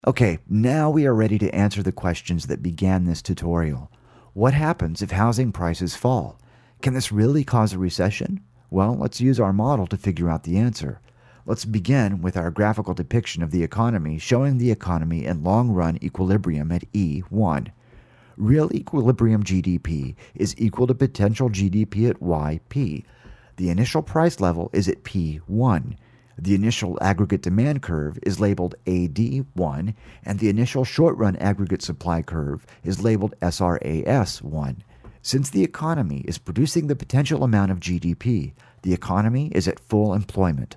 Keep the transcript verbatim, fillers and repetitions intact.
Okay, now we are ready to answer the questions that began this tutorial. What happens if housing prices fall? Can this really cause a recession? Well, let's use our model to figure out the answer. Let's begin with our graphical depiction of the economy showing the economy in long-run equilibrium at E one. Real equilibrium G D P is equal to potential G D P at Y P. The initial price level is at P one. The initial aggregate demand curve is labeled A D one, and the initial short-run aggregate supply curve is labeled S R A S one. Since the economy is producing the potential amount of G D P, the economy is at full employment.